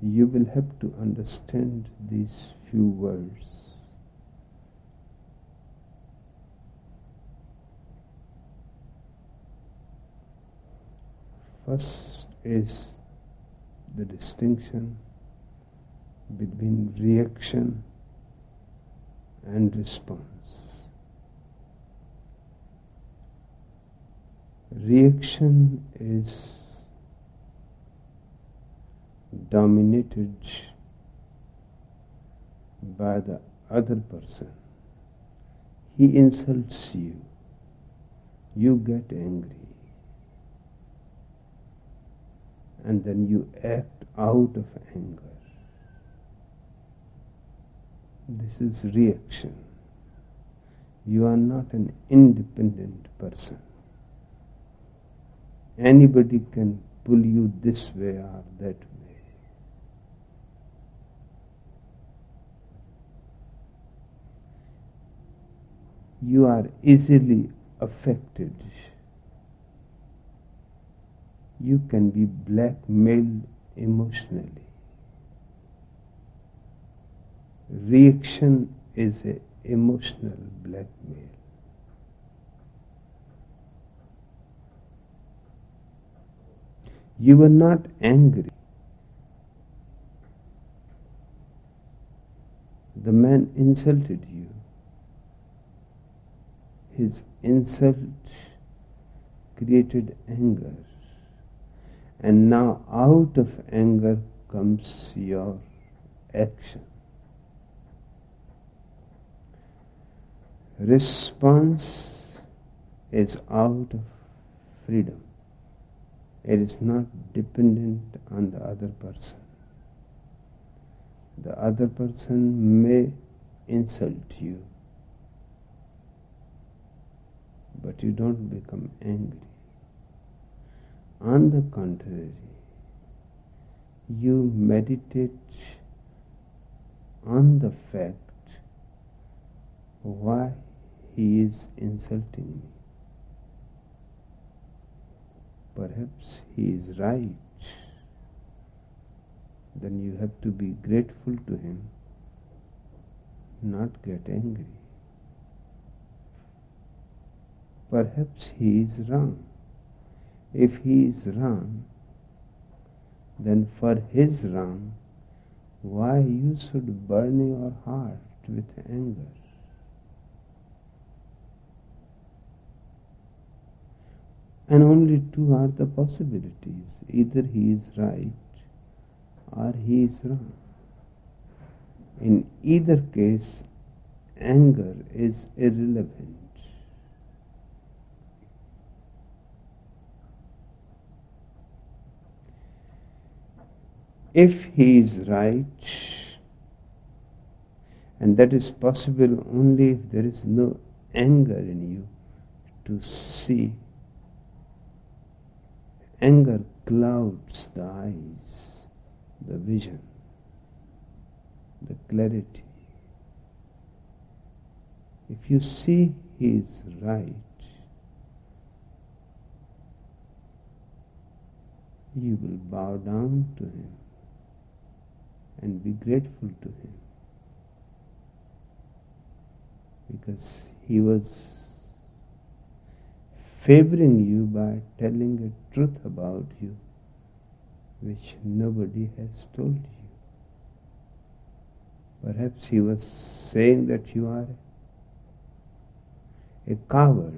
you will have to understand these few words. First is the distinction between reaction and response. Reaction is dominated by the other person. He insults you. You get angry. And then you act out of anger. This is reaction. You are not an independent person. Anybody can pull you this way or that way. You are easily affected. You can be blackmailed emotionally. Reaction is an emotional blackmail. You were not angry. The man insulted you. His insult created anger. And now out of anger comes your action. Response is out of freedom. It is not dependent on the other person. The other person may insult you, but you don't become angry. On the contrary, you meditate on the fact why he is insulting me. Perhaps he is right. Then you have to be grateful to him, not get angry. Perhaps he is wrong. If he is wrong, then for his wrong, why you should burn your heart with anger? And only two are the possibilities. Either he is right or he is wrong. In either case, anger is irrelevant. If he is right, and that is possible only if there is no anger in you to see. Anger clouds the eyes, the vision, the clarity. If you see he is right, you will bow down to him and be grateful to him, because he was favoring you by telling a truth about you which nobody has told you. Perhaps he was saying that you are a coward.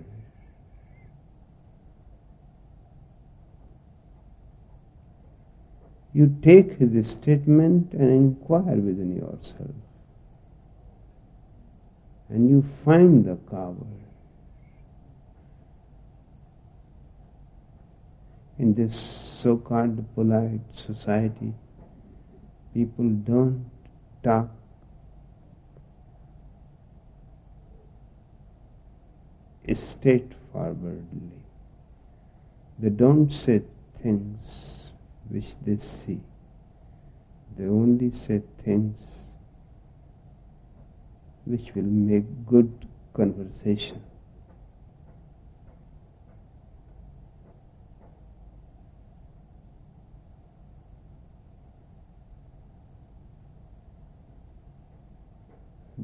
You take his statement and inquire within yourself, and you find the coward. In this so-called polite society, people don't talk straightforwardly. They don't say things which they see. They only say things which will make good conversation.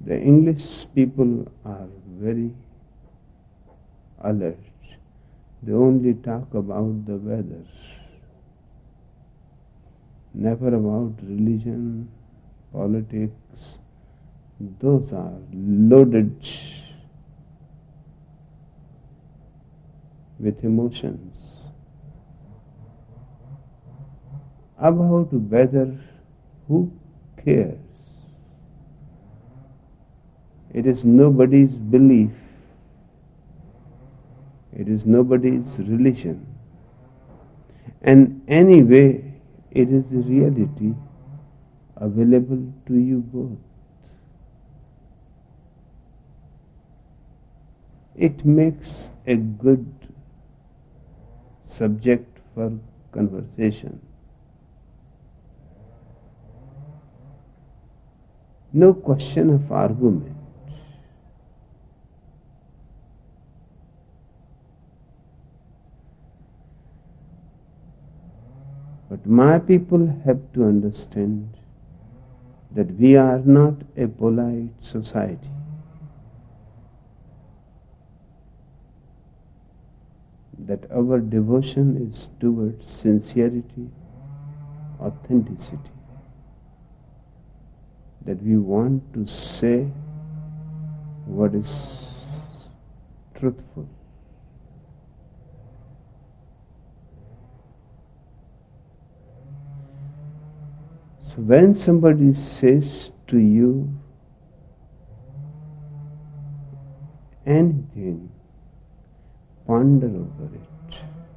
The English people are very alert. They only talk about the weather, never about religion, politics. Those are loaded with emotions. About weather, who cares? It is nobody's belief. It is nobody's religion. And anyway, it is the reality available to you both. It makes a good subject for conversation. No question of argument. But my people have to understand that we are not a polite society. That our devotion is towards sincerity, authenticity. That we want to say what is truthful. So when somebody says to you anything, ponder over it.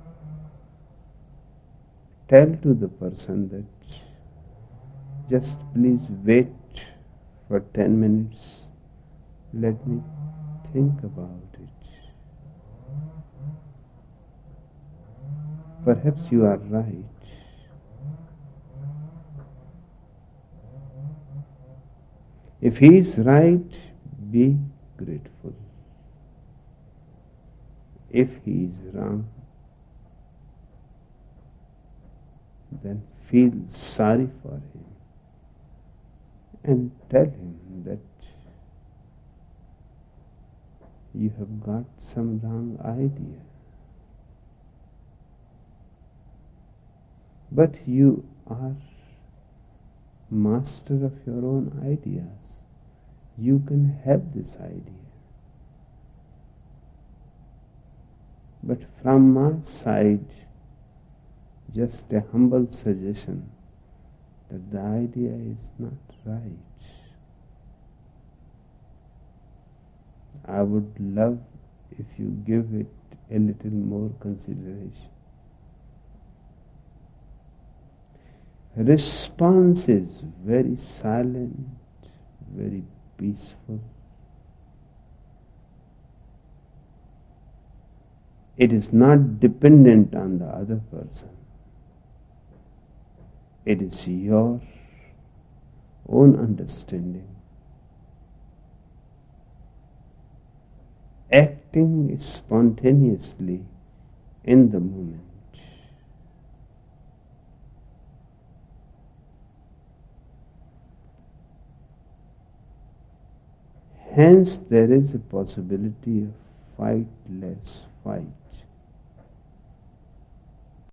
Tell to the person that just please wait for 10 minutes. Let me think about it. Perhaps you are right. If he is right, be grateful. If he is wrong, then feel sorry for him and tell him that you have got some wrong idea. But you are master of your own ideas. You can have this idea. But from my side, just a humble suggestion that the idea is not right. I would love if you give it a little more consideration. Response is very silent, very peaceful. It is not dependent on the other person. It is your own understanding, acting spontaneously in the moment. Hence, there is a possibility of fight less fight.